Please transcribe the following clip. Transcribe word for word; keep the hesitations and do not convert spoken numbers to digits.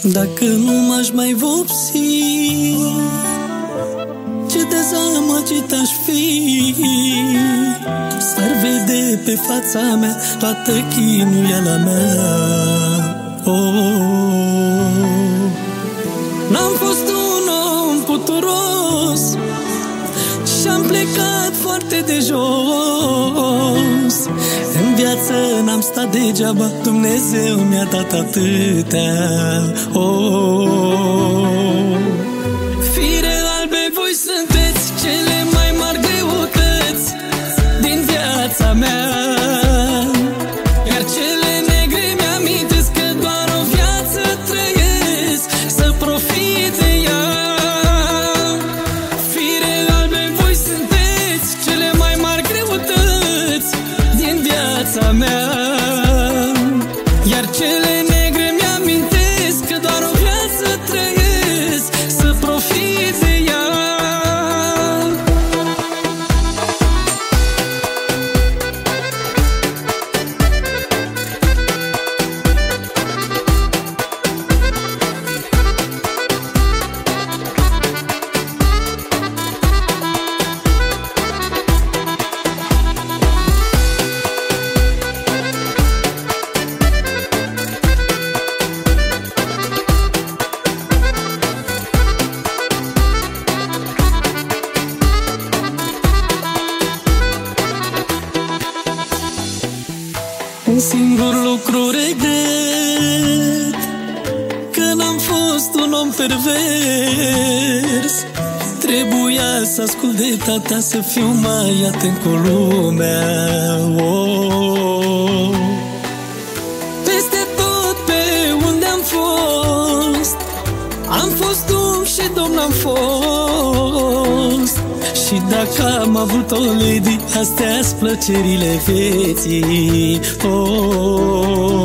Dacă nu m-aș mai vopsi, ce dezamăgit aș fi. S-ar vede pe fața mea toată chinuiala mea. Oh, n-am fost un om puturos și-am plecat foarte de jos. În viață n-am stat degeaba, Dumnezeu mi-a dat atâtea. Oh, fire albe, voi sunteți cele mai mari greutăți din viața mea. Iar cele negre mi-amintesc că doar o viață trăiesc, să profit de ea. Fire albe, voi sunteți cele mai mari greutăți din viața mea. Iar cele negre mi-amintesc că doar o viață trăiesc, să profit de ea. Un singur lucru regret, că n-am fost un om pervers. Trebuia să ascult de tata, să fiu mai atent cu lumea. Oh, peste tot pe unde am fost, am fost om și domn am fost. Și dacă am avut o lady, astea-s plăcerile vieții. Oh,